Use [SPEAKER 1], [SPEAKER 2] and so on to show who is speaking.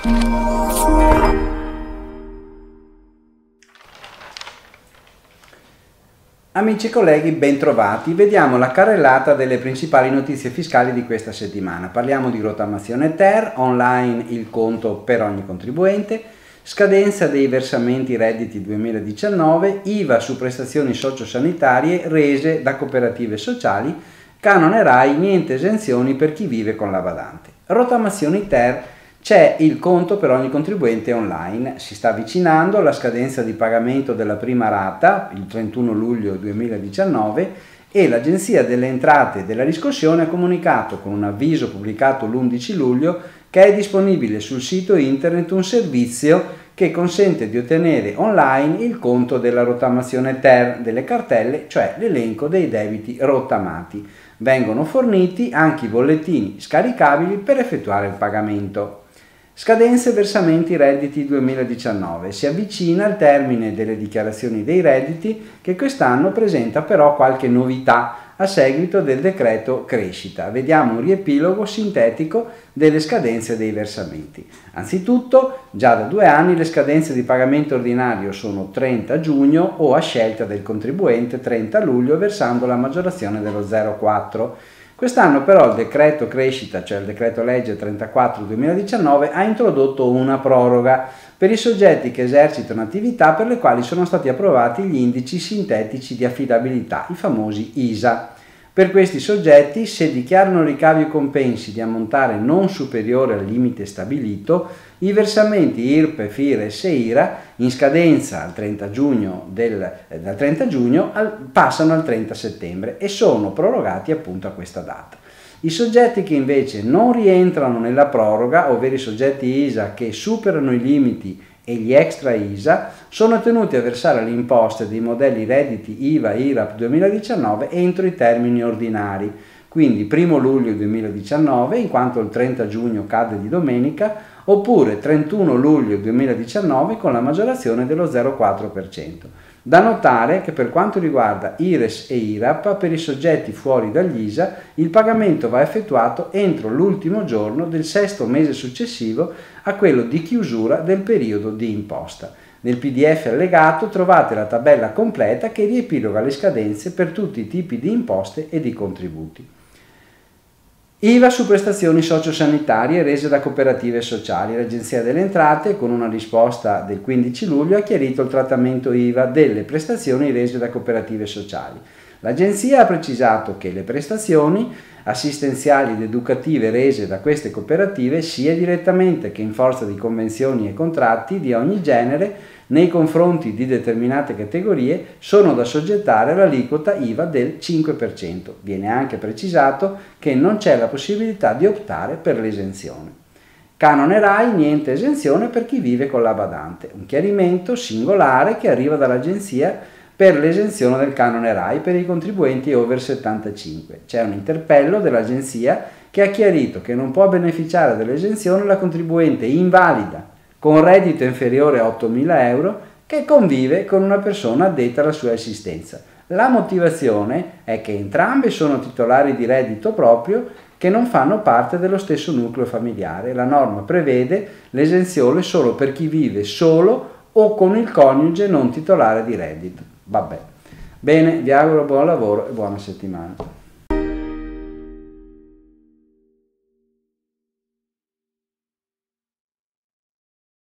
[SPEAKER 1] Amici e colleghi, ben trovati. Vediamo la carrellata delle principali notizie fiscali di questa settimana. Parliamo di rottamazione ter, online il conto per ogni contribuente, scadenza dei versamenti redditi 2019, IVA su prestazioni sociosanitarie rese da cooperative sociali, canone RAI, niente esenzioni per chi vive con la badante. Rottamazioni ter, c'è il conto per ogni contribuente online, si sta avvicinando la scadenza di pagamento della prima rata, il 31 luglio 2019, e l'Agenzia delle Entrate e della Riscossione ha comunicato con un avviso pubblicato l'11 luglio che è disponibile sul sito internet un servizio che consente di ottenere online il conto della rottamazione ter delle cartelle, cioè l'elenco dei debiti rottamati. Vengono forniti anche i bollettini scaricabili per effettuare il pagamento. Scadenze versamenti redditi 2019. Si avvicina il termine delle dichiarazioni dei redditi che quest'anno presenta però qualche novità a seguito del decreto crescita. Vediamo un riepilogo sintetico delle scadenze dei versamenti. Anzitutto, già da 2 anni le scadenze di pagamento ordinario sono 30 giugno o a scelta del contribuente 30 luglio versando la maggiorazione dello 0,4. Quest'anno però il decreto crescita, cioè il decreto legge 34/2019, ha introdotto una proroga per i soggetti che esercitano attività per le quali sono stati approvati gli indici sintetici di affidabilità, i famosi ISA. Per questi soggetti, se dichiarano ricavi o compensi di ammontare non superiore al limite stabilito, i versamenti IRPEF, IRES e IRA in scadenza al 30 giugno dal 30 giugno passano al 30 settembre e sono prorogati appunto a questa data. I soggetti che invece non rientrano nella proroga, ovvero i soggetti ISA che superano i limiti e gli extra ISA, sono tenuti a versare le imposte dei modelli redditi IVA IRAP 2019 entro i termini ordinari, quindi 1 luglio 2019 in quanto il 30 giugno cade di domenica, oppure 31 luglio 2019 con la maggiorazione dello 0,4%. Da notare che per quanto riguarda IRES e IRAP, per i soggetti fuori dagli ISA, il pagamento va effettuato entro l'ultimo giorno del 6° mese successivo a quello di chiusura del periodo di imposta. Nel PDF allegato trovate la tabella completa che riepiloga le scadenze per tutti i tipi di imposte e di contributi. IVA su prestazioni sociosanitarie rese da cooperative sociali. L'Agenzia delle Entrate, con una risposta del 15 luglio, ha chiarito il trattamento IVA delle prestazioni rese da cooperative sociali. L'Agenzia ha precisato che le prestazioni assistenziali ed educative rese da queste cooperative, sia direttamente che in forza di convenzioni e contratti di ogni genere, nei confronti di determinate categorie, sono da soggettare all'aliquota IVA del 5%. Viene anche precisato che non c'è la possibilità di optare per l'esenzione. Canone RAI, niente esenzione per chi vive con la badante. Un chiarimento singolare che arriva dall'Agenzia per l'esenzione del canone RAI per i contribuenti over 75. C'è un interpello dell'Agenzia che ha chiarito che non può beneficiare dell'esenzione la contribuente invalida con reddito inferiore a 8.000 euro che convive con una persona addetta alla sua assistenza. La motivazione è che entrambe sono titolari di reddito proprio che non fanno parte dello stesso nucleo familiare. La norma prevede l'esenzione solo per chi vive solo o con il coniuge non titolare di reddito. Vabbè. Bene, vi auguro buon lavoro e buona settimana.